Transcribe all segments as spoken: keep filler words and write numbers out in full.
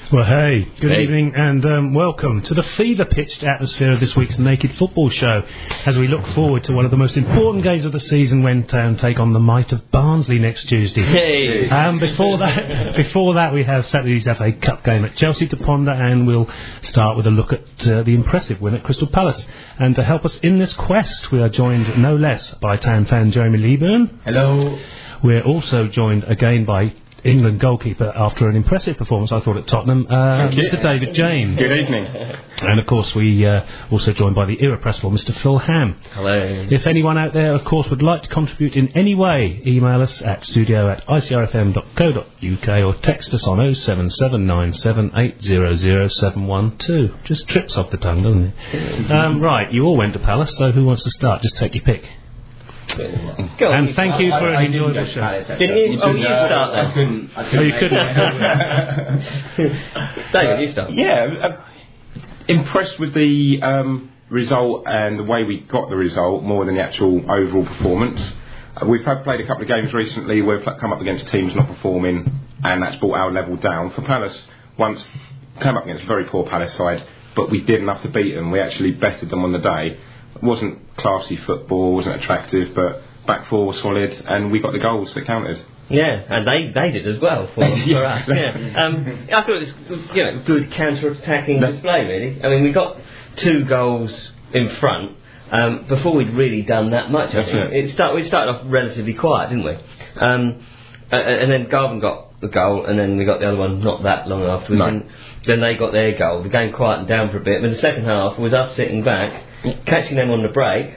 Well, hey, good hey. evening and um, welcome to the fever-pitched atmosphere of this week's Naked Football Show as we look forward to one of the most important games of the season when Town take on the might of Barnsley next Tuesday. Hey. Um, before that, before that, we have Saturday's F A Cup game at Chelsea to ponder, and we'll start with a look at uh, the impressive win at Crystal Palace. And to help us in this quest, we are joined no less by Town fan Jeremy Leeburn. Hello. We're also joined again by England goalkeeper after an impressive performance, I thought, at Tottenham, uh, Mister David James. Good evening. And of course we uh, also joined by the irrepressible Mister Phil Ham. Hello. If anyone out there, of course, would like to contribute in any way, email us at studio at I C R F M dot co dot U K or text us on oh seven seven nine seven eight zero zero seven one two. Just trips off the tongue, doesn't it? um, right, you all went to Palace, so who wants to start? Just take your pick. Go and thank you for I, I, an enjoyable show. Palace, Didn't you? you oh, you uh, start then. I couldn't. I couldn't oh, you couldn't. David, you start. Yeah, uh, impressed with the um, result and the way we got the result more than the actual overall performance. Uh, we've had played a couple of games recently where we've come up against teams not performing, and that's brought our level down. For Palace, once came up against a very poor Palace side, but we did enough to beat them. We actually bettered them on the day. It wasn't classy football, wasn't attractive, but back four was solid, and we got the goals that counted. Yeah, and they, they did as well for, for us. Yeah, um, I thought it was, you know, good counter-attacking display. Really, I mean, we got two goals in front um, before we'd really done that much. That's I think. it. It start, we started off relatively quiet, didn't we? Um, and then Garvin got the goal, and then we got the other one not that long afterwards. No. And then they got their goal. The game quietened down for a bit. And then the second half was us sitting back, catching them on the break.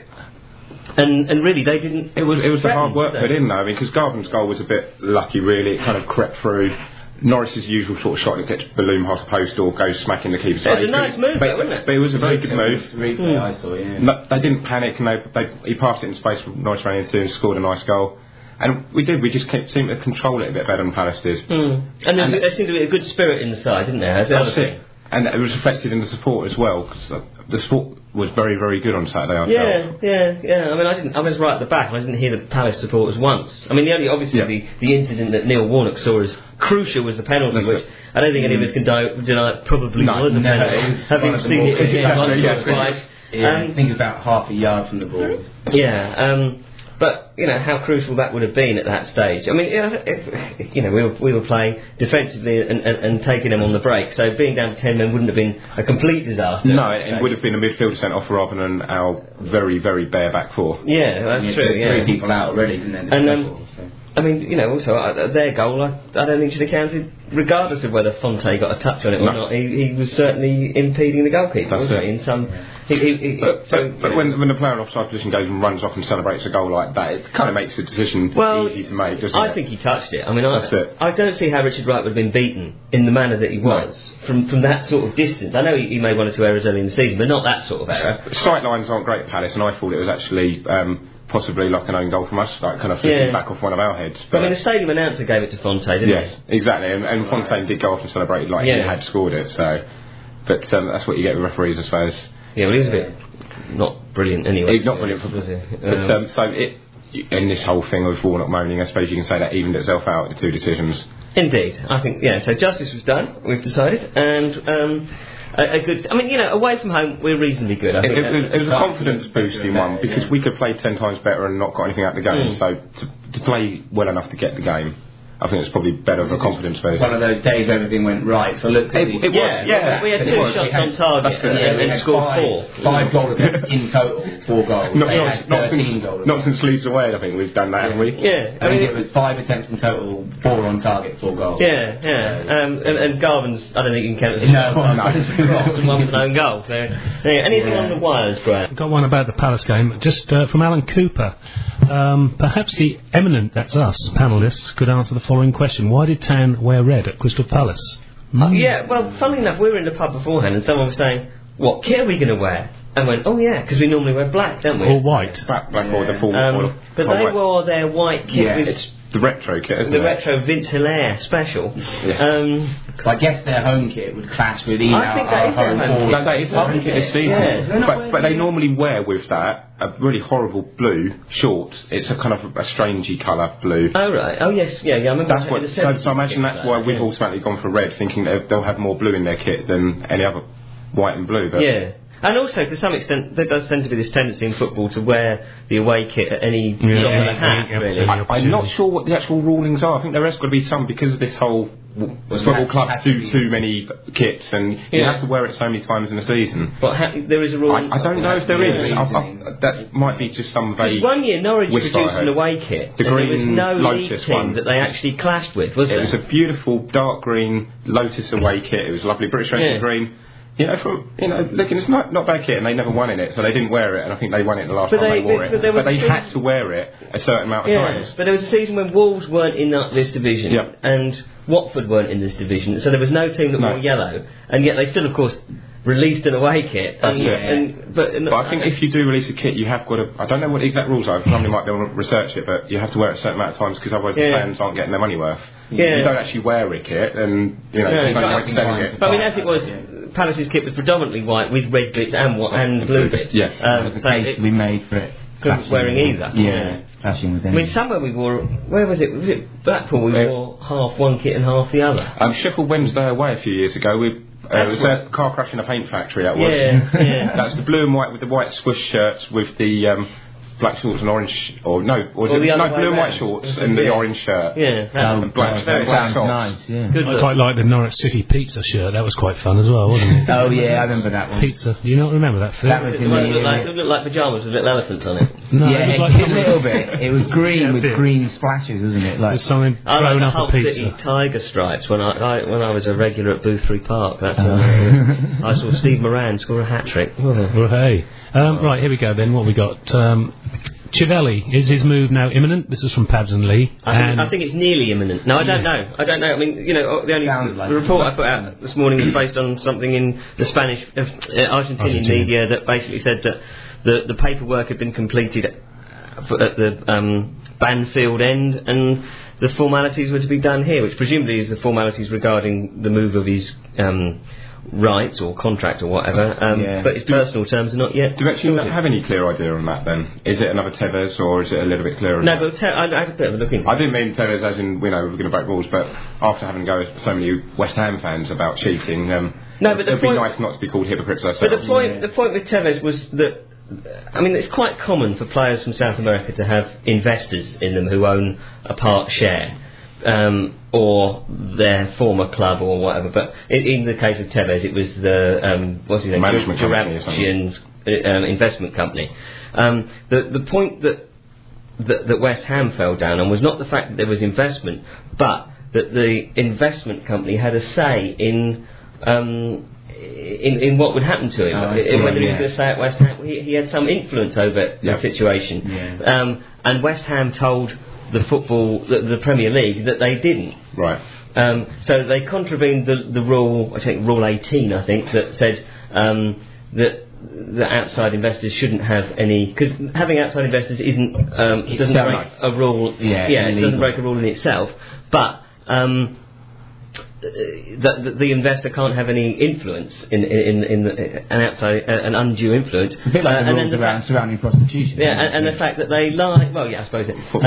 And and really, they didn't. It was it was the threaten, hard work they? put in, though. I mean, because Garvin's goal was a bit lucky, really. It kind of crept through. Norris's usual sort of shot that gets balloon past the post or goes smacking the keeper's face. It was a nice move, but, though, wasn't it? But it was a very good move. Replay I saw, yeah. No, they didn't panic, and they, they he passed it in space. Norris ran into and scored a nice goal. And we did. We just kept, seemed to control it a bit better than Palace did. Mm. And there, there seemed to be a good spirit in the side, didn't there? That's it. And it was reflected in the support as well, because the support was very, very good on Saturday. I yeah, felt. yeah, yeah. I mean, I didn't. I was right at the back, and I didn't hear the Palace supporters once. I mean, the only obviously yeah. the, the incident that Neil Warnock saw as crucial was the penalty, That's which it. I don't think any of us can di- deny it probably no, was a no, penalty. it was having seen it yeah, once or twice. Yeah, um, I think about half a yard from the ball. Yeah. Um, But you know how crucial that would have been at that stage. I mean, you know, if, you know we were we were playing defensively and, and, and taking them on the break. So being down to ten men wouldn't have been a complete disaster. No, it would have been a midfielder sent off rather than our very very bare back four. Yeah, that's yeah, true. Yeah, three people out already, didn't they? And um, so. I mean, you know, also uh, their goal, I, I don't think should have counted, regardless of whether Fonte got a touch on it or no. not. He, he was certainly impeding the goalkeeper, That's wasn't it. he? In some, he, he, he, but so, but, but when when the player in offside position goes and runs off and celebrates a goal like that, it kind of makes the decision well, easy to make, doesn't I it? think he touched it. I mean, I, That's it. I don't see how Richard Wright would have been beaten in the manner that he was no. from from that sort of distance. I know he, he made one or two errors early in the season, but not that sort of error. Sight lines aren't great at Palace, and I thought it was actually. Um, Possibly like an own goal from us, like kind of flicking yeah. back off one of our heads. But I mean, the stadium announcer gave it to Fonte, didn't yes, he? Yes, exactly. And, and Fontaine did go off and celebrate like yeah. he had scored it. So, but um, that's what you get with referees, I suppose. Yeah, well, he was a bit not brilliant anyway. He's not brilliant, for, was he? But um, so it in this whole thing of Warnock moaning, I suppose you can say that evened itself out the two decisions. Indeed, I think yeah. So justice was done. We've decided, and. Um, A, a good. I mean, you know, away from home, we're reasonably good. I it, think it, it, it was a confidence boosting one because yeah. we could play ten times better and not got anything out of the game. Mm. So to, to play well enough to get the game, I think it's probably better of a confidence boost. One of those days where everything went right. So look, it, it yeah, was, yeah. We had it two was. shots had, on target and, and, and, and scored five, four. Five goals in total, four goals. Not, they not, had not, since, goals. not since Leeds away, I think we've done that, yeah. haven't we? Yeah, I, I mean, it was five attempts in total, four on target, four goals. Yeah, yeah. Um, and, and Garvin's, I don't think you can count as no, one no, cross and one was an own goal. So, yeah, anything yeah. on the wires, Graham? Got one about the Palace game, just uh, from Alan Cooper. Um, perhaps the eminent, that's us, panellists, could answer the following question. Why did Town wear red at Crystal Palace? Mm. Uh, yeah, well, funnily enough, we were in the pub beforehand and someone was saying, what kit are we going to wear? And went, oh yeah, because we normally wear black, don't we? Or white. Black, black yeah. or the full. Um, or the but they white. wore their white kit yeah, with it's the retro kit, isn't the it? The retro Vince Hilaire special. Yes. Um, I guess their home kit would clash with either I think that our is their home home kit. No, that is their home kit this season. Yeah. But, but they normally wear with that a really horrible blue short. It's a kind of a strangey colour blue. Oh right. Oh yes. Yeah. Yeah. I remember. That's what. So, so I imagine that's why we've yeah. automatically gone for red, thinking that they'll have more blue in their kit than any other white and blue. But yeah. And also, to some extent, there does tend to be this tendency in football to wear the away kit at any Yeah. drop of Yeah, the hat, yeah, really. yeah. I, I'm not sure what the actual rulings are. I think there has got to be some because of this whole w- football clubs do too many kits, and you Yeah. have to wear it so many times in a season. But ha- there is a rule. I, I don't know if there Yeah. is. I, I, that might be just some Because vague. one year Norwich whisper I produced an heard. away kit, The and there was green no league Lotus team one. that they actually clashed with, was It there? was a beautiful dark green Lotus away kit. It was lovely, British Racing Yeah. green. You know, from you know, looking, it's not not bad kit, and they never won in it, so they didn't wear it, and I think they won it the last But time they- they, wore but- it. but there was they a had season- to wear it a certain amount of Yeah, times. but there was a season when Wolves weren't in that, this division, Yep. and Watford weren't in this division, so there was no team that No. wore yellow, and yet they still, of course, released an away kit. That's and, it. And, but, But I think if you do release a kit, you have got to. I don't know what the exact rules are. Somebody might be able to research it, but you have to wear it a certain amount of times because otherwise Yeah. the fans aren't getting their money worth. Yeah. You don't actually wear a kit, and you know, Yeah, there's no but- point selling it. But I mean, as it was, Palace's kit was predominantly white with red bits and wa- and blue bits. Yes. Um, There's a so case it to be made for it. couldn't clashing wearing with- either. Yeah, Yeah. clashing with I them. mean, somewhere we wore. Where was it? Was it Blackpool? We Yeah. wore half one kit and half the other. Um, Sheffield Wednesday away a few years ago. We uh, That's it was what- a car crash in a paint factory. That was. Yeah, yeah. That's the blue and white with the white swoosh shirts with the um, black shorts and orange, or no, or was Or it the no other way blue and white round. shorts Yeah. and the orange shirt. Yeah, that Oh, was black- God, very black sounds socks. nice, yeah. good I look. quite like the Norwich City pizza shirt. That was quite fun as well, wasn't it? Oh, yeah, I remember that one. Pizza. You don't remember that, Phil? That was It in looked the... like, it looked like pyjamas with little elephants on it. no, yeah, it it was like a something, little bit. It was green Yeah, a with bit. green splashes, wasn't it? it Like, was something I like thrown the up Hull a City pizza. tiger stripes when I, I when I was a regular at Boothbury Park. That's Oh. when I saw Steve Moran score a hat trick. Well, hey. Um, right, here we go then. What we got? Um, Chiavelli, is his move now imminent? This is from Pabs and Lee. I think, and I think it's nearly imminent. No, I don't know. I don't know. I mean, you know, the only Sounds like the report it. I put out this morning was based on something in the Spanish, uh, Argentinian Argentina. media that basically said that the the paperwork had been completed at, for- at the um, Banfield end, and the formalities were to be done here, which presumably is the formalities regarding the move of his um, rights or contract or whatever. Um, Yeah. But his personal terms are not yet. Do you actually sorted. have any clear idea on that then? Is it another Tevez or is it a little bit clearer? No, but te- I, I had a bit of a look into I it. didn't mean Tevez as in, you know, we're going to break rules, but after having to go with so many West Ham fans about cheating, um, No, but the it'd point- be nice not to be called hypocrites ourselves. But the point, Yeah. the point with Tevez was that, I mean, it's quite common for players from South America to have investors in them who own a part share, um, or their former club or whatever. But in, in the case of Tevez, it was the um, what's his name, Management company or something. Jarabian's, uh, um, investment company. Um, the the point that, that that West Ham fell down on was not the fact that there was investment, but that the investment company had a say in. Um, in, in what would happen to him, Oh, I I- see, whether he was yeah. going to stay at West Ham, he, he had some influence over Yeah. the situation. Yeah. Um, and West Ham told the football, the, the Premier League, that they didn't. Right. Um, so they contravened the, the rule, I think Rule eighteen, I think, that said um, that that outside investors shouldn't have any, because having outside investors isn't um, It's doesn't so break right. a rule. Yeah, yeah, it illegal. doesn't break a rule in itself, but. Um, that the, the investor can't have any influence in in, in the, an outside uh, an undue influence. a bit like Uh, the and then rules the around fact- surrounding prostitution. yeah, and, and the fact that they lie. Well, yeah, I suppose it. Um,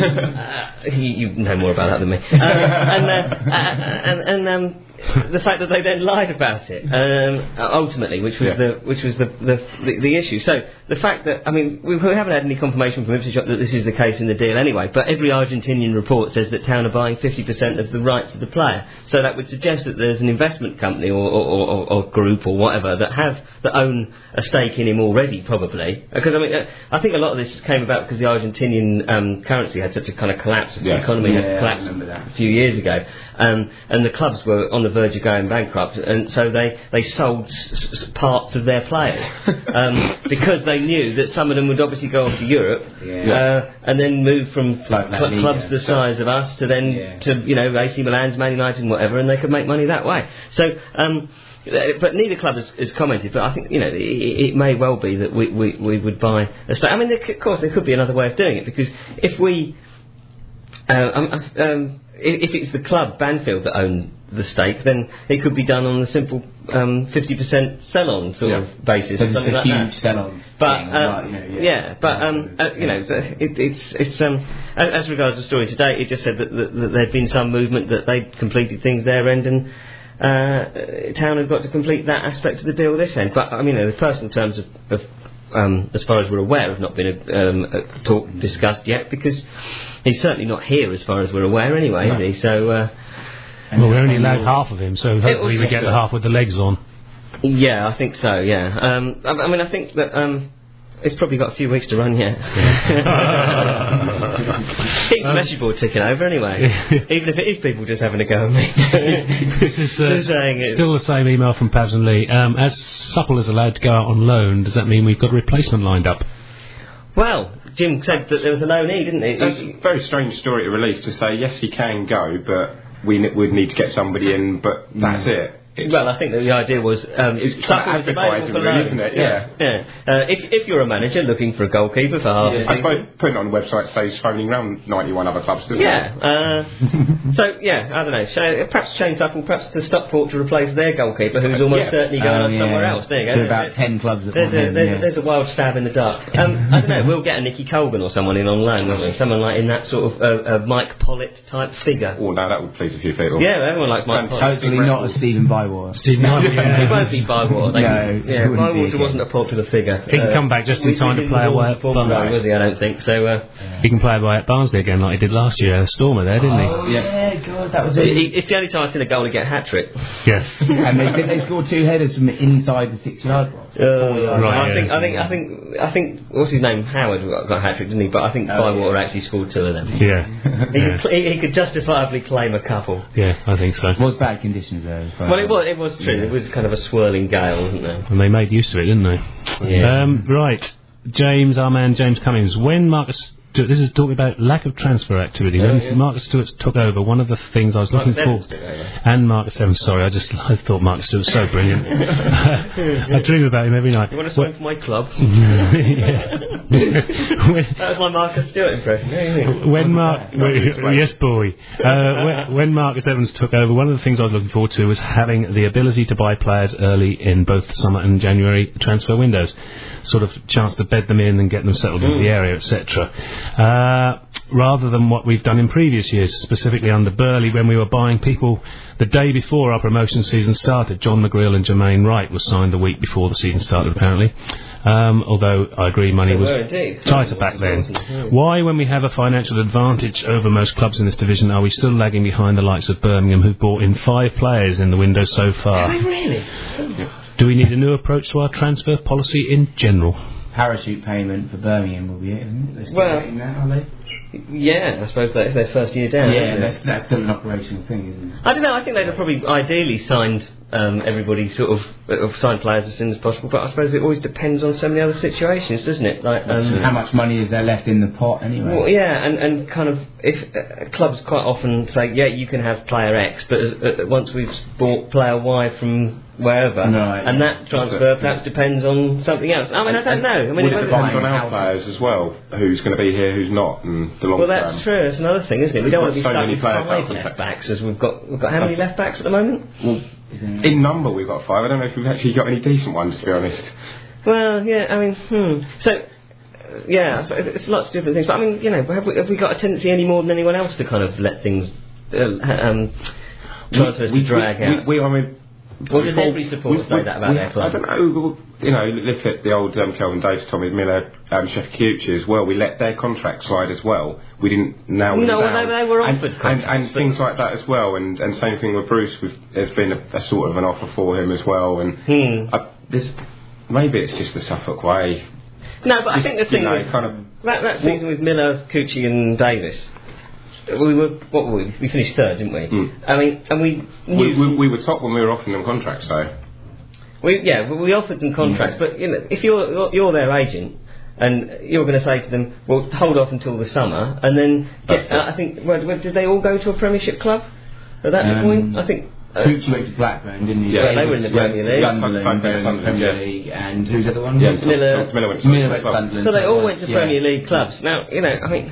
uh, you, you know more about that than me. Um, and uh, uh, and, and um, the fact that they then lied about it, um, ultimately, which was Yeah. the which was the, the the the issue. So the fact that I mean, we, we haven't had any confirmation from Ipswich that this is the case in the deal anyway. But every Argentinian report says that Town are buying fifty percent of the rights of the player. So that would suggest that there's an investment company or or, or, or group or whatever that have that own a stake in him already, probably. Because I mean, uh, I think a lot of this came about because the Argentinian um, currency had such a kind of collapse. The Yes. economy Yeah, had I collapsed remember that. a few years ago, um, and the clubs were on the verge of going bankrupt, and so they, they sold s- s- parts of their players um, because they knew that some of them would obviously go off to Europe Yeah. uh, and then move from Like La cl- Liga. clubs the size of us to then Yeah. to you know A C Milan's, Man United, and whatever, and they could make money that way. So. Um, uh, but neither club has, has commented. But I think you know it, it may well be that we, we, we would buy a stake. I mean, there, c- of course, there could be another way of doing it because if we uh, um, um, if if it's the club Banfield that own the stake, then it could be done on the simple um, fifty percent sell-on sort Yeah. of basis, So or it's something a like huge that. sell-on. But thing, um, right, you know, yeah. yeah. but um, uh, you know, the- it, it's it's um, as, as regards the story today, it just said that, that, that there'd been some movement, that they'd completed things their end, and uh, Town had got to complete that aspect of the deal this end. But I mean, you know, the personal terms of, of um, as far as we're aware, have not been a, um, a talk discussed yet, because he's certainly not here as far as we're aware, anyway, No. is he? So. Uh, Well, we only allowed half of him, so hopefully we get the half with the legs on. Yeah, I think so. Yeah, um, I, I mean, I think that um, it's probably got a few weeks to run yet. Keeps the message board ticking over anyway, even if it is people just having a go at me. This is uh, Just saying it. still the same email from Pabs and Lee. Um, as Supple is allowed to go out on loan, does that mean we've got a replacement lined up? Well, Jim said that there was a loanee, didn't he? That's a very strange story to release, to say yes, he can go, but we n- would need to get somebody in, but that's it. It's Well, I think that the idea was um, It's Supple kind of was available advertising, for really, loan. isn't it? Yeah. yeah. Uh, if if you're a manager looking for a goalkeeper for half a I season, suppose putting it on the website says phoning round ninety-one other clubs, doesn't yeah. it? Uh, so yeah, I don't know. Shane, perhaps Shane Supple, perhaps to Stockport to replace their goalkeeper, who's almost yeah. certainly going Oh, on somewhere yeah. else. There you go. To There- about there- ten clubs at There's one a, end, there's, yeah. a, there's a wild stab in the dark. Um, I don't know. We'll get a Nicky Colgan or someone in on loan, won't we? Someone like in that sort of uh, uh, Mike Pollitt type figure. Oh, no, that would please a few people. Yeah, everyone likes Mike Pollitt. Fantastic. Hopefully not a Stephen Bywater. Stephen Knight, It won't be Bywater. They- No, yeah, it wouldn't be Bywater again. wasn't a popular figure. He can come back just in we- time we to play didn't away all at perform well, Barnsley. was he? I don't think so. Uh, He can play away at Barnsley again like he did last year. A stormer there, didn't Oh, he? yeah, God, that was it, it. it- it's the only time I've seen a goalie get a hat trick. Yeah. And they, did they score two headers from inside the six-yard box? Uh, Right, I think, yeah. I think, I think, I think. What's his name? Howard got, got a hat trick, didn't he? But I think Oh, Bywater yeah. actually scored two of them. Yeah. He, Yeah. could, he, he could justifiably claim a couple. Yeah, I think so. Was bad conditions though. for- Well, it was, it was true. Yeah. It was kind of a swirling gale, wasn't there? And they made use of it, didn't they? Yeah. Um, right. James, our man James Cummings. When Marcus... This is talking about lack of transfer activity. Oh, When yeah. Marcus Stewart took over, one of the things I was Marcus looking Evans for... took over. And Marcus Evans, sorry, I just I thought Marcus Stewart was so brilliant. I dream about him every night. You want to sign for my club? Yeah. when, That was my Marcus Stewart impression. Yeah, yeah. when Mark, when, yes, boy. Uh, when, when Marcus Evans took over, one of the things I was looking forward to was having the ability to buy players early in both summer and January transfer windows, sort of chance to bed them in and get them settled into the area, et cetera. Uh, rather than what we've done in previous years, specifically under Burley, when we were buying people the day before our promotion season started. John McGreal and Jermaine Wright was signed the week before the season started, apparently. Um, although I agree, money They was were indeed. tighter back then. Why, when we have a financial advantage over most clubs in this division, are we still lagging behind the likes of Birmingham, who've brought in five players in the window so far? Really? Do we need a new approach to our transfer policy in general? Parachute payment for Birmingham will be it, isn't it? They're still Well- getting that, are they? Yeah, I suppose that's their first year down. Yeah, isn't it? that's, that's still an operational thing, isn't it? I don't know. I think they'd have probably ideally signed um, everybody sort of uh, signed players as soon as possible. But I suppose it always depends on so many other situations, doesn't it? Like, um, How much money is there left in the pot anyway? well, yeah, and, and kind of if uh, clubs quite often say, yeah, you can have player X, but uh, once we've bought player Y from wherever, Right. and that transfer perhaps depends on something else. I mean, I don't know. I mean, Would it it whether- depend on How- our players as well? Who's going to be here, who's not, and the long well, term? that's true. It's another thing, isn't it? We We've don't got want to be so stuck many with players five out of left contract. backs, as we've got. We've got how many left backs at the moment? Well, in number we've got five. I don't know if we've actually got any decent ones, to be honest. Well, yeah, I mean, hmm. So, uh, yeah, so it's lots of different things. But I mean, you know, have we, have we got a tendency any more than anyone else to kind of let things, uh, ha- um, transfers to drag we, out? We, we, I mean, Or does before- every supporter say that about we- their club? I don't know. You know, look at the old um, Kelvin Davis, Tommy Miller, um, Chef Cucci as well. We let their contract slide as well. We didn't nail them No, well, down. they- they were and, offered and, contracts, and but- things like that as well. And, and same thing with Bruce. We've, there's been a, a sort of an offer for him as well. And Hmm. I, this, maybe it's just the Suffolk way. No, but I Just, think the thing you know, with, kind of that, that season with Miller, Cucci and Davis, we were, what were we? We finished third, didn't we? Mm. I mean, and we knew... we, we, we were top when we were offering them contracts, though. We, yeah, we- we offered them contracts, but you know, if you're you're their agent and you're going to say to them, well, hold off until the summer, and then That's get, uh, it. I think, well, well, did they all go to a Premiership club at that Um, point? I think. Uh, Hoochie went to Blackburn, didn't he? Yeah, they were in the Premier League. Sunderland, Sunderland, Premier Sunderland, Premier yeah. League, and who's the other one? Yeah, Miller- Tom- Tom Miller went to Miller Sunderland went as well. Sunderland. so they it all was, went to yeah. Premier League clubs. Now, you know, I mean,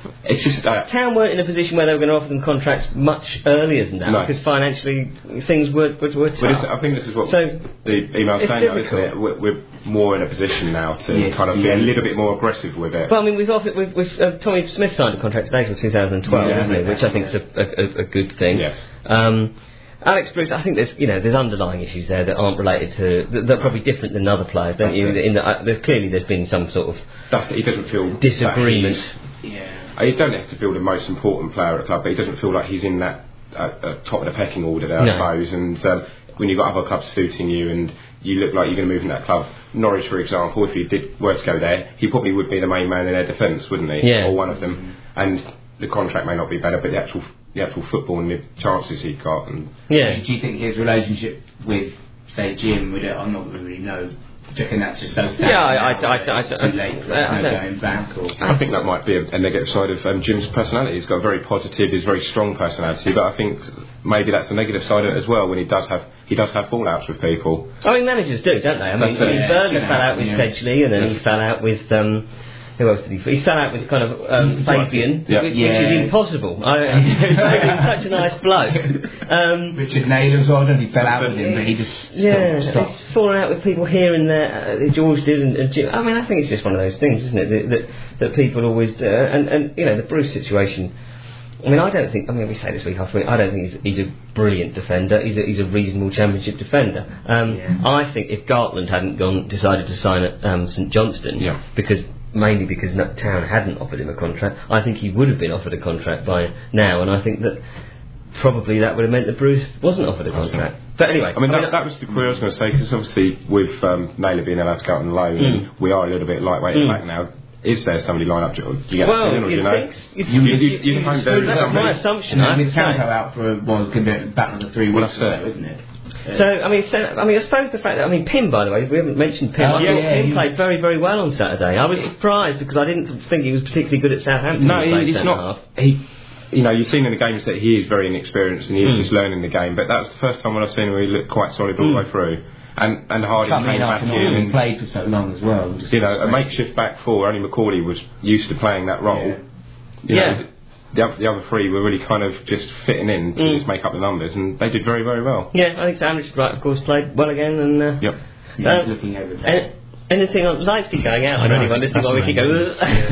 It's just uh, Town weren't in a position where they were going to offer them contracts much earlier than that No. because financially things were were, were tough. But it's, I think this is what So, the email's it's saying, though, isn't difficult. it? We're, we're more in a position now to Yes, kind of be yeah. a little bit more aggressive with it. Well, I mean, we've offered, we've, we've uh, Tommy Smith signed a contract today till two thousand twelve, Yeah, isn't it? yeah, Which I think yeah. is a, a, a good thing. Yes. Um, Alex Bruce, I think there's you know there's underlying issues there that aren't related to that, that are probably different than other players, don't That's you? it. In the, uh, there's clearly there's been some sort of That's it. He doesn't feel disagreement. that he's- Yeah. He don't have to feel the most important player at the club, but he doesn't feel like he's in that uh, uh, top of the pecking order there, No. I suppose. And um, when you've got other clubs suiting you and you look like you're going to move in that club, Norwich, for example, if he did were to go there, he probably would be the main man in their defence, wouldn't he? Yeah. Or one of them. And the contract may not be better, but the actual the actual football and the chances he got. And Yeah. Do you think his relationship with, say, Jim, we don't, I'm not going to really know. Do you reckon that's just so sad? Yeah, I- now I- I- that I- it's I- too late for I- us I no don't- going back? Or I think that might be a, a negative side of um, Jim's personality. He's got a very positive, he's a very strong personality, but I think maybe that's the negative side of it as well. When he does have he does have fallouts with people. I mean, managers do, don't they? I mean, That's it. I mean Yeah, Burnley it's fell gonna out with happen, yeah. Sedgley, and then he Yes. fell out with. Um, who else did he? He fell out with kind of um, Fabian, Yeah. which, Yeah. which is impossible. I, he's such a nice bloke. Um, Richard Naylor as well, I don't know if he fell out with him, but he just stopped. yeah, stopped. he's fallen out with people here and there. Uh, George did, and, and Jim. I mean, I think it's just one of those things, isn't it? That that, that people always do. And and you know, the Bruce situation. I mean, I don't think. I mean, we say this week after week. I don't think he's, he's a brilliant defender. He's a, he's a reasonable Championship defender. Um, Yeah. I think if Gartland hadn't gone, decided to sign at um, St Johnston, Yeah. because mainly because no- Town hadn't offered him a contract, I think he would have been offered a contract by now. And I think that probably that would have meant that Bruce wasn't offered a contract. But anyway, I mean, that, that was the query I was going to say, because obviously with um, Naylor being allowed to go out on loan, Mm. we are a little bit lightweight Mm. at back now. Is there somebody lined up? Do you get well, that feeling, or do you you know? think you'd, You- you'd, you- you'd, you'd you'd- hope there is that's somebody. my assumption. And I have with to say. Campo out for was going to be back for the three Well, weeks or that's so, it. isn't it? So I mean, so, I mean, I suppose the fact that I mean, Pim, by the way, we haven't mentioned Pim. Oh, I yeah, thought yeah, Pim he played was- very, very well on Saturday. I was surprised because I didn't think he was particularly good at Southampton. No, when he played he's centre not. half. He, you know, you've seen in the games that he is very inexperienced and he's Mm. just learning the game. But that was the first time when I've seen him where he looked quite solid all the way through. And and Hardy Coming came up back and in, not and played for so long as well. Just you know, a makeshift back four. Only McCauley was used to playing that role. Yeah. You Yeah. know, the other, the other three were really kind of just fitting in to Mm. just make up the numbers, and they did very, very well. Yeah, I think Sam Richard Wright, of course, played well again. And uh, Yep. Yeah, he's Uh, looking over there. any- anything on lights keep going out? I I know, don't even listening while we keep going.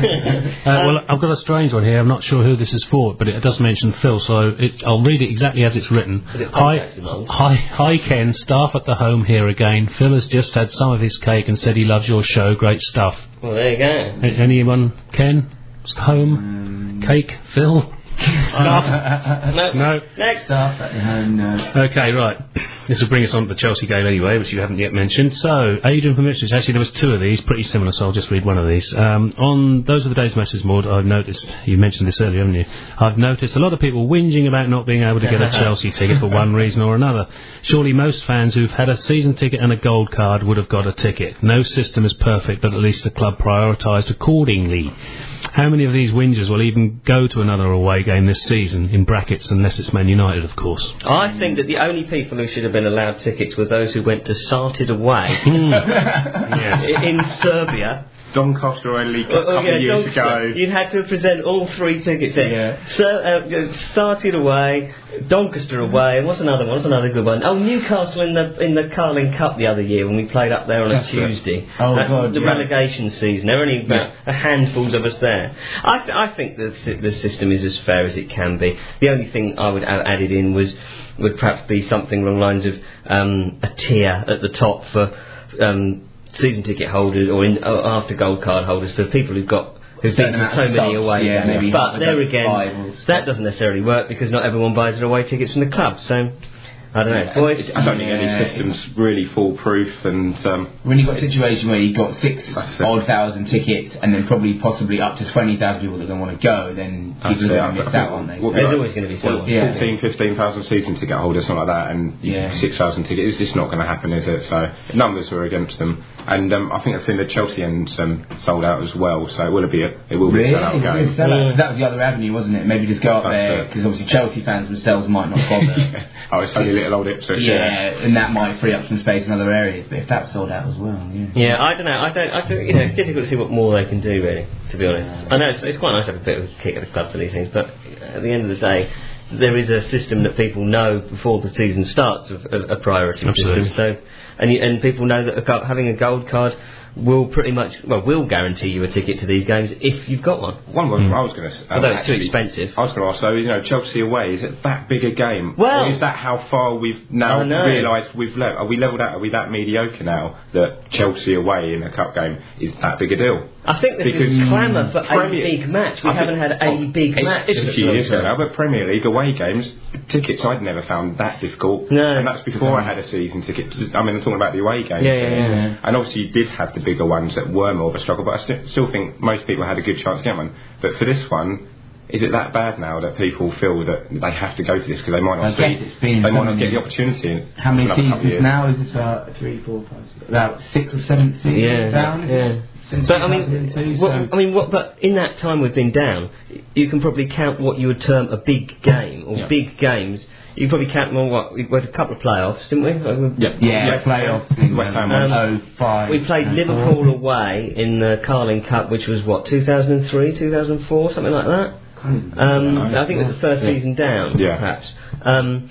Uh, well, I've got a strange one here. I'm not sure who this is for, but it does mention Phil, so it, I'll read it exactly as it's written. Is it Hi, contacts demand? hi, hi, Ken. Staff at the home here again. Phil has just had some of his cake and said he loves your show. Great stuff. Well, there you go. A- anyone? Ken? Home? Um, Cake? Phil? Staff? No. No. Next. Staff at the home, no. Okay, right. This will bring us on to the Chelsea game anyway, which you haven't yet mentioned. So, Adrian from Ipswich, actually there was two of these, pretty similar, so I'll just read one of these. Um, on Those Are the Days Messages, Maud, I've noticed, you mentioned this earlier, haven't you? I've noticed a lot of people whinging about not being able to get a Chelsea ticket for one reason or another. Surely most fans who've had a season ticket and a gold card would have got a ticket. No system is perfect, but at least the club prioritised accordingly. How many of these whingers will even go to another away game this season, in brackets, unless it's Man United, of course? I think that the only people who should have been allowed tickets were those who went to Sarted Away Yes. i- in Serbia. Doncaster only a Oh, couple oh, yeah, of years Doncaster. ago. You'd had to present all three tickets in. Yeah. So, uh, Sarted Away, Doncaster Away, and what's another one? What's another good one? Oh, Newcastle in the in the Carling Cup the other year when we played up there on That's a it. Tuesday. Oh, That- God, the yeah. relegation season. There were only about a handfuls of us there. I, th- I think the sy- the system is as fair as it can be. The only thing I would add added in was would perhaps be something along the lines of um, a tier at the top for um, season ticket holders or in, uh, after gold card holders for people who've got who've been Certain to amount so of many stops, away yeah, games. maybe But there five again, or that doesn't necessarily work because not everyone buys their away tickets from the club. So I don't know, boys. I don't think any Yeah, system's really foolproof, and um, When you've got a situation where you've got six That's it. odd thousand tickets and then probably possibly up to twenty thousand people that don't want to go, then That's people it. are going to miss I out, think aren't they? we'll So- be There's like- always going to be someone. Yeah. fourteen, fifteen thousand season ticket holders, something like that, and Yeah. six thousand tickets. It's just not going to happen, is it? So numbers were against them, and um, I think I've seen the Chelsea end um, sold out as well. So it will be a it will be Really? a sellout Really game. sell out? 'Cause that was the other avenue, wasn't it? Maybe just go up That's there it. because obviously Chelsea fans themselves might not bother. Oh, it's only little old Ipswich. Yeah, Yeah, and that might free up some space in other areas. But if that's sold out as well, yeah. Yeah, I don't know. I don't. I don't. You know, it's difficult to see what more they can do, really. To be honest, I know it's, it's quite nice to have a bit of a kick at the club for these things, but at the end of the day, there is a system that people know before the season starts of a, a priority Absolutely. system. So, and you, and people know that a, go- having a gold card will pretty much well will guarantee you a ticket to these games if you've got one. one was I was going to. Um, Although it's actually, too expensive. I was going to ask. So you know, Chelsea away, is it that big a game? Well- or is that how far we've now I know. realised we've le- are we levelled out? Are we that mediocre now that Chelsea away in a cup game is that big a deal? I think there's Because this clamour for Premier- a big match. We I haven't think- had a oh, big it's, match. It's a for few long years ago time. now, but Premier League away games, tickets I'd never found that difficult. No. And that's before I had a season ticket. I mean, I'm talking about the away games. Yeah, yeah, yeah. And obviously you did have the bigger ones that were more of a struggle, but I st- still think most people had a good chance to get one. But for this one, is it that bad now that people feel that they have to go to this because they might not I see, guess it's been they might so not get many- the opportunity in How many another couple of seasons years. now? Is this uh, three, four, five, six, about six or seven seasons Yeah, down? Is yeah. it? Since But I two thousand two, mean, so what, I mean, what? But in that time we've been down, you can probably count what you would term a big game or Yeah. big games. You can probably count them on what we had a couple of playoffs, didn't we? Uh, Yep. yeah, West- playoffs in West Ham um, won. oh five. We played oh Liverpool away in the Carling Cup, which was what two thousand three, two thousand four, something like that. Um, I think it was the first season down, Yeah. perhaps. Um,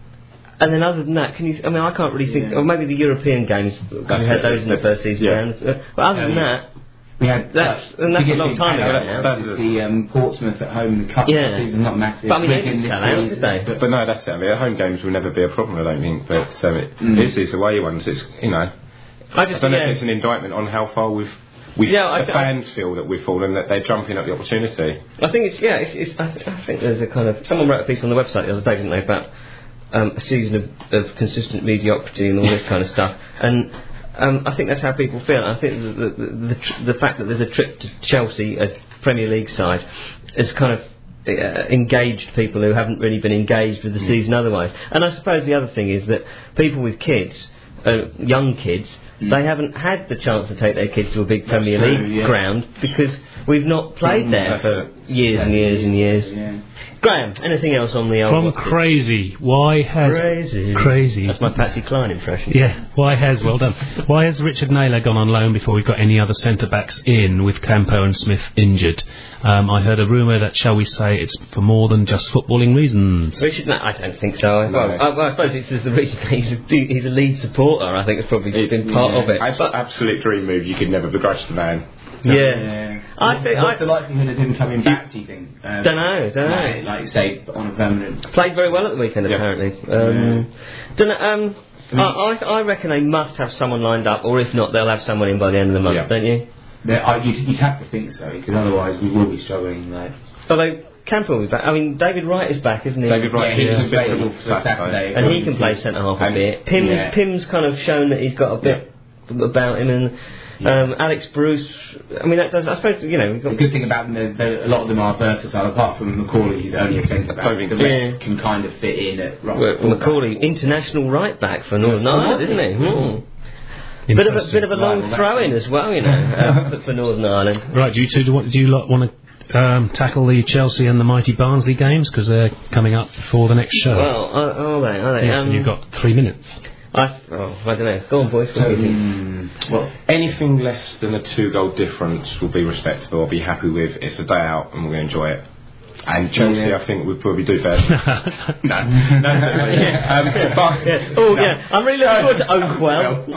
and then other than that, can you? I mean, I can't really think. Yeah. Or maybe the European games. because That's We had it. those in the The- first season yeah. down. Uh, But other than Yeah. that, We had That's- like, and that's a biggest long thing time had ago that- now. That was the um, Portsmouth at home in the cup Yeah. season, not massive. But I mean, they Wigan didn't this sell out, season, did they? but- But no, that's it. I mean, home games will never be a problem, I don't think. But um, it, Mm. it's these away ones. It's you know, I I just don't know yeah. if it's an indictment on how far we've. We've Yeah, I the th- fans feel that we've fallen, that they're jumping at the opportunity. I think it's yeah. It's, it's I, th- I think there's a kind of someone wrote a piece on the website the other day, didn't they, about um, a season of, of consistent mediocrity and all this kind of stuff. And um, I think that's how people feel. I think the the, the, the, tr- the fact that there's a trip to Chelsea, a Premier League side, has kind of uh, engaged people who haven't really been engaged with the season otherwise. And I suppose the other thing is that people with kids, uh, young kids. Mm. They haven't had the chance to take their kids to a big That's Premier true, League yeah. ground because we've not played Mm, there that's for it. years and years and years. Yeah. Graham, anything else on the old From what's it? crazy, why has Crazy. crazy? That's my Patsy Cline impression. Yeah, why has well done? Why has Richard Naylor gone on loan before we've got any other centre backs in with Campo and Smith injured? Um, I heard a rumour that, shall we say, it's for more than just footballing reasons. Richard, no, I don't think so. No. Well, I, well, I suppose it's the reason that he's a, he's a lead supporter. I think it's probably It- been part yeah. of it. Abs- But, absolute dream move. You could never begrudge the man. yeah. Yeah. I What- think What's I the likelihood of him coming back? Do you think? Um, don't know. Don't Like, know. like say on a permanent. Played very well at the weekend, Yeah. apparently. Um, don't know, um, I, I, I reckon they must have someone lined up, or if not, they'll have someone in by the end of the month, Yeah. don't you? There, I, you'd, you'd have to think so because otherwise we will be struggling. Like Although Campbell will be back. I mean, David Wright is back, isn't he? David Wright, yeah, he's he's available available for for Saturday. Saturday, and he can play centre half a And- bit. Pim's yeah. Pim's kind of shown that he's got a bit about him, and um, Alex Bruce. I mean, that does. I suppose you know. We've The got, good thing about them is that a lot of them are versatile. Apart from Macaulay, he's only a centre back. Don't think- The rest Yeah. can kind of fit in at right. well, full back. Macaulay, international right back for Northern Yeah, so Ireland, was isn't he? he? Mm. Bit of a bit of a long Right, well, throw in that's- as well, you know, uh, for Northern Ireland. Right, do you two do, what, do you lot want to um, tackle the Chelsea and the mighty Barnsley games because they're coming up before the next show? Well, are, are they? Are they? yes, um, and you've got three minutes. I, oh, I don't know. Go on, boys. What do you think? Mm, Well, anything less than a two-goal difference will be respectable. I'll be happy with. It's a day out, and we'll enjoy it. And Chelsea, Yeah. I think, would probably do better. no, no, no, no. Yeah. Um, but, Yeah. Oh, no. yeah. I'm really looking forward to Oakwell.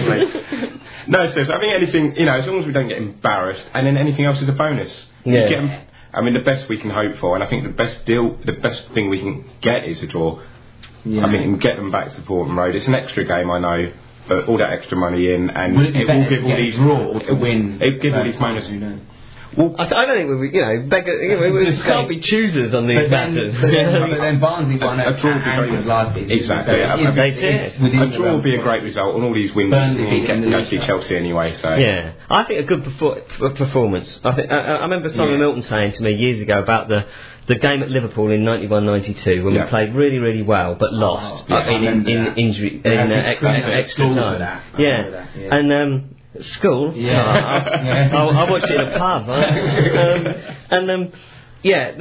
No, seriously, I think anything, you know, as long as we don't get embarrassed, and then anything else is a bonus. Yeah. You get 'em- I mean, the best we can hope for, and I think the best deal, the best thing we can get is a draw. yeah. I think and get them back to Portman Road. It's an extra game, I know, but all that extra money in, and Would it be it better will give to all get a these draw or to it- win? It give all first these time? bonus. Who knows? Well, I, I don't think we, you know, beggar, you know, we Just can't say- be choosers on these But then, matters. but, then, but then Barnsley won A at draw would be Anfield great. last season. Exactly, So yeah. it is- They it's did. within a the draw realm would be a of- great result, and all these wins Burnley will beat get them to go in the see league. Chelsea anyway. So Yeah, I think a good perfor- p- performance. I think I, I remember Simon Yeah. Milton saying to me years ago about the the game at Liverpool in ninety-one ninety-two when Yeah. we played really really well but lost yeah, uh, I in, in, remember in that. injury They in had uh, this ex- screen extra, at extra school for time. that. I Yeah. remember that, yeah. and um, school. Yeah. Oh, I, Yeah. I, I watched it in a pub. Huh? um, and um, yeah. The,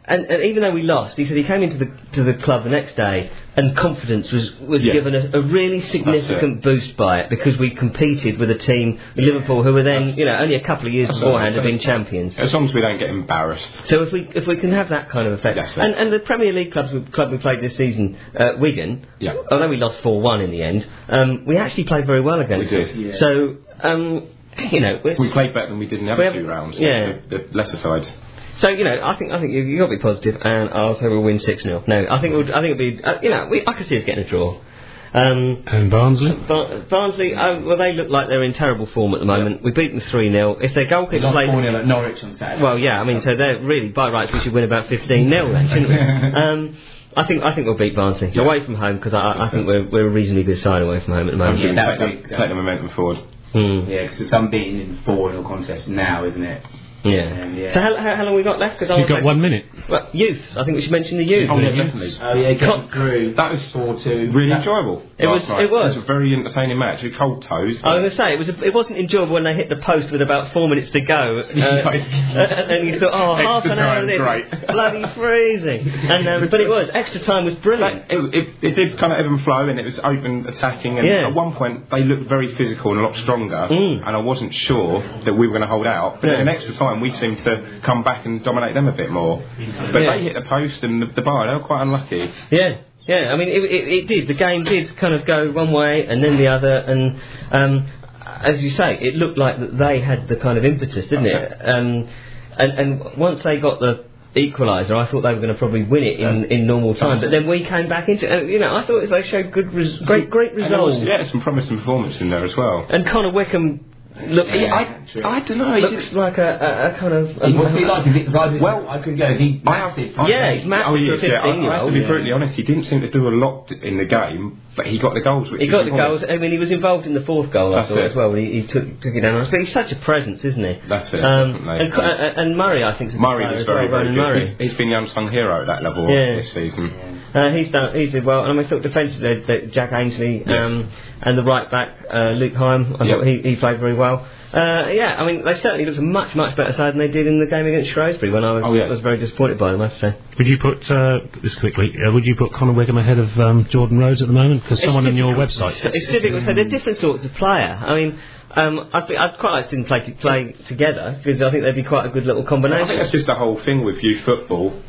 and, and even though we lost, he said he came into the to the club the next day and confidence was was Yeah. given a, a really significant boost by it because we competed with a team, Liverpool, who were then you know only a couple of years That's beforehand what had I'm been champions. As long as we don't get embarrassed. So if we if we can have that kind of effect, That's it. and and the Premier League clubs we, club we played this season, uh, Wigan, Yeah. although we lost four one in the end, um, we actually played very well against We them. did. Yeah. So um, you know, it's- We played better than we did in the We other have- two rounds. yeah. The, the lesser sides. so you know, I think I think you you've got to be positive, and I'll say we'll win six nil. No, I think we'll, I think it'll be uh, you know we, I can see us getting a draw. Um, And Barnsley? Bar- Barnsley, oh, well, they look like they're in terrible form at the moment. We beat them three nil. If their We goalkeeper lost plays, four nil at Norwich on Saturday. well, yeah, I mean, so they're really by rights we should win about fifteen nil then, shouldn't we? um, I think I think we'll beat Barnsley Yeah. away from home because I, I, I think we're we're a reasonably good side away from home at the moment. Yeah, that take, would the, be- take the momentum forward. Mm. Yeah, because it's unbeaten in four nil contest now, isn't it? Yeah. Um, yeah. So how, how, how long we got left? Because You've got one minute. Well, youth. I think we should mention the youth. Oh, yeah, Yeah. definitely. Oh yeah, Con- got through. That was four two. Really enjoyable. It last was- night. it was. It was a very entertaining match with cold toes. I was going to say it was. A, it wasn't enjoyable when they hit the post with about four minutes to go, uh, and, and you thought, oh, half Extra an hour time, of this, great. bloody freezing. And um, but it was extra time was brilliant. It, it, it did kind of ebb and flow, and it was open attacking. And Yeah. at one point, they looked very physical and a lot stronger. Mm. And I wasn't sure that we were going to hold out. But Yeah. in extra time, we seemed to come back and dominate them a bit more. But Yeah. they hit the post and the, the bar. They were quite unlucky. Yeah, yeah. I mean, it, it, it did. The game did kind of go one way and then the other, and um, as you say, it looked like that they had the kind of impetus, didn't That's it? Um, and and once they got the equaliser, I thought they were going to probably win it in, in normal time. That's But then we came back into, uh, you know, I thought they showed good, res- great, great And there was, resolve. yeah, some promising performance in there as well. And Connor Wickham look, Yeah, I, true. I don't know. looks like a, a, a kind of. Um, What's he like? Is he, cause I didn't, Well, I couldn't go. Is he massive? Yeah, he's massive Oh, for a yes, yeah. I, I have to fifteen-year-old. be yeah. brutally honest. He didn't seem to do a lot in the game, but he got the goals. Which He is got the important. goals. I mean, he was involved in the fourth goal, I That's thought, it. as well. He, he took took it down on us. But he's such a presence, isn't he? That's it, Um, definitely. and, Co- uh, and Murray, I think, is a good Murray player was as very, well, very Ronan good. Murray. He's, he's been the unsung hero at that level Yeah. this season. Uh, he's done. He's did well. And I thought defensively, uh, Jack Ainsley um, and the right back uh, Luke Heim. I Yep. thought he, he played very well. Uh, yeah, I mean, they certainly looked a much much better side than they did in the game against Shrewsbury. When I was, Oh, yes. was very disappointed by them, I have to say. Would you put, uh, just quickly, uh, would you put Conor Wickham ahead of um, Jordan Rhodes at the moment? Because someone on your website. It's, it's difficult to say. They're different sorts of player. I mean, um, I'd, be, I'd quite like to see them play, to play together because I think they'd be quite a good little I combination. think that's just the whole thing with youth football.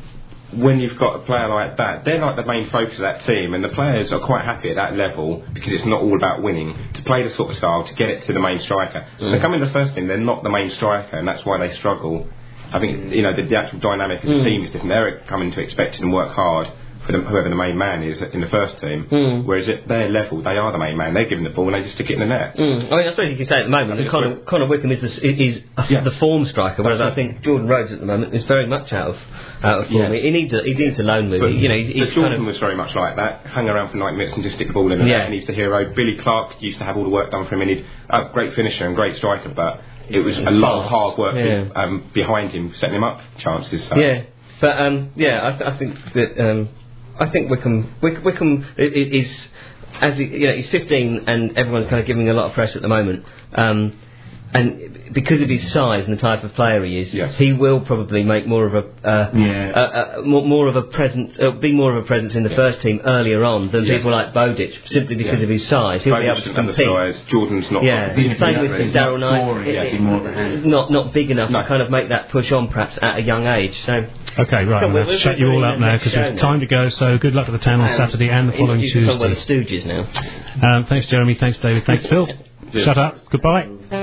When you've got a player like that, they're like the main focus of that team, and the players are quite happy at that level because it's not all about winning. To play the sort of style, to get it to the main striker. Mm. They come in the first team, they're not the main striker, and that's why they struggle. I think you know the, the actual dynamic of the Mm. team is different. They're coming to expect it and work hard for the, whoever the main man is in the first team. Mm. Whereas at their level, they are the main man. They're given the ball and they just stick it in the net. Mm. I mean, I suppose you can say at the moment that It's Conor, good. Conor Wickham is the, is Yeah. the form striker, whereas That's I think Jordan Rhodes at the moment is very much out of out of form. Yes. He needs a he needs a loan move. But You know, he's, the he's Jordan kind of was very much like that. Hung around for ninety minutes and just stick the ball in the Yeah. net, and he's the hero. Billy Clark used to have all the work done for him, and he'd a great finisher and great striker, but it was a lot of hard work Yeah. um, behind him, setting him up chances. So. yeah. But um, yeah, I, th- I think that um, I think Wickham Wick- Wickham i- i- is as he, you know he's fifteen and everyone's kind of giving a lot of press at the moment. Um, and because of his size and the type of player he is, Yes. he will probably make more of a uh, Yeah. uh, uh, more, more of a presence, uh, be more of a presence in the first team earlier on than Yes. people like Bowditch, simply because Yeah. of his size. He'll be able Both to and the compete. size. Jordan's not. Yeah, Even if same he's with not- with he's not Darryl Knight. scoring, It- yeah, he's more of a hand. Not not big enough No. to kind of make that push on, perhaps at a young age. So Okay, right, So I'm we're- going to we're shut you all doing up the now next because show it's now. time to go. So good luck to the town on Saturday and the following introduce us all by Tuesday. the Stooges now. Um, thanks, Jeremy. Thanks, David. Thanks, Phil. Cheers. Shut up. Goodbye.